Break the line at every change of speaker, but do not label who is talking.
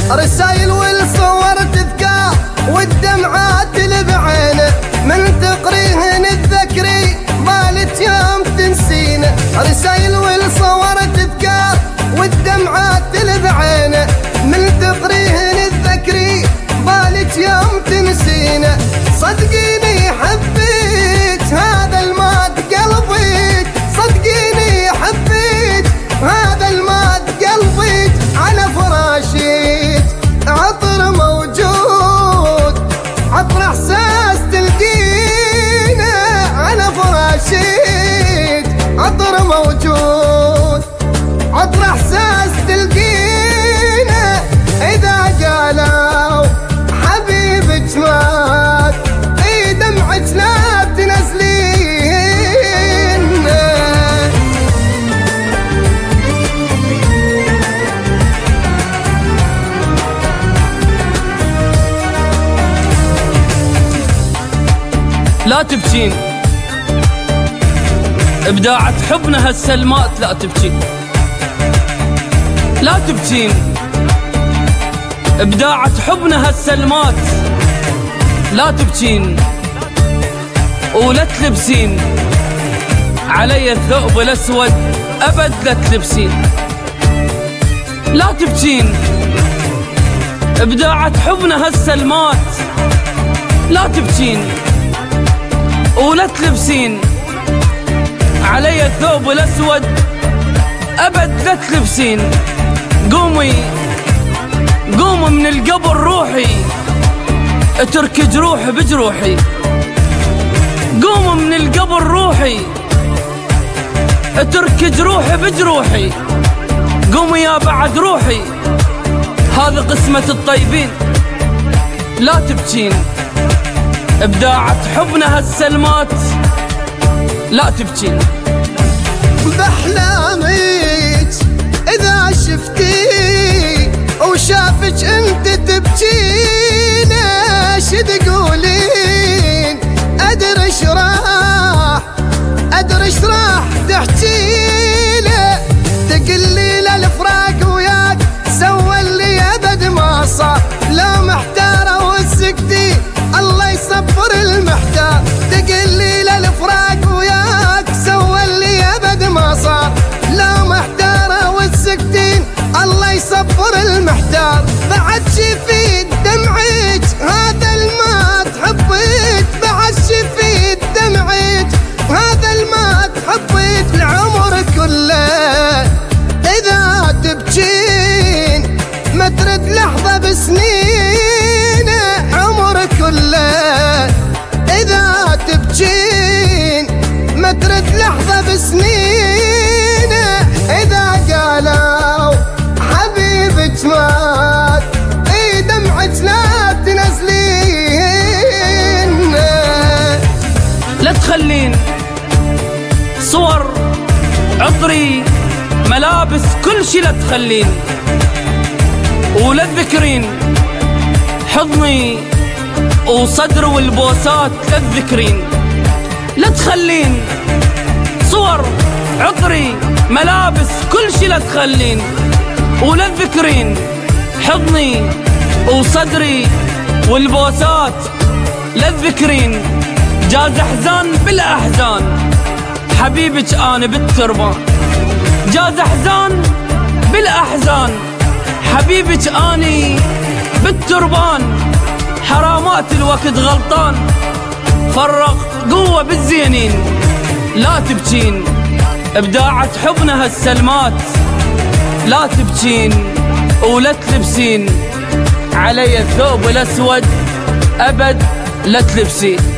رسايل والصور تذكار والدمعات اللي بعينه، من تقريهن الذكري بالت يوم تنسينه. رسايل والصور تذكار والدمعات اللي بعينه، من تقريهن الذكري بالت يوم تنسينه. صدقيني حبيت هذا المات قلبي، صدقيني حبيت هذا المات قلبي. على فراشي عطر موجود، عطر احساس تلقينه. على فراشي عطر موجود، عطر احساس تلقينه. اذا قالوا حبيبك مات اي دمعك لا تنزلين.
لا تبكين ابداعت حبنا هالسلمات، لا تبكين لا تبكين ابداعت حبنا هالسلمات. لا تبكين ولا تلبسين علي الثوب الاسود ابد لا تلبسين. لا تبكين ابداعت حبنا هالسلمات. لا تبكين ولا تلبسين علي الثوب الاسود ابد لا تلبسين. قومي قومي من القبر روحي اترك جروحي بجروحي. قومي من القبر روحي اترك جروحي بجروحي. قومي يا بعد روحي هذا قسمة الطيبين. لا تبكين ابداعت حبنا هالسلمات. لا تبكين
بأحلامك إذا شفتي وشافك أنت تبكين. ايش تقولين أدري ايش راح تحكيله. تقلي للفراق وياك سوى اللي أبد ما صار. لو محتارة وسكتي الله يصبر المحتار. تقلي للفراق وياك سوى اللي أبد ما صار. لو محتارة وسكتين الله يصبر المحتار. بعد شفيت دمعك هذا المات حبيت. بعد شفيت دمعك هذا المات حبيت. العمر كله إذا تبكين ما ترد لحظة بسنين. عمر كله إذا تبكين ما ترد لحظة بسنين. إذا قالوا حبيبك مات اي دمعك لا تنزلين.
لا تخلين صور عطري ملابس كل شي لا تخلين. ولا تذكرين حضني وصدر والبوسات لا تذكرين. لا تخلين صور عطري ملابس كل شي لا تخلين. ولا تذكرين حضني وصدري والبوسات لا تذكرين. جاز احزان بالاحزان حبيبك انا بالتربان. جاز احزان بالاحزان حبيبك اني بالتربان. حرامات الوقت غلطان فرق قوة بالزينين. لا تبكين ابداعت حبنا هالسلمات. لا تبكين ولا تلبسين علي الثوب الاسود ابد لا تلبسين.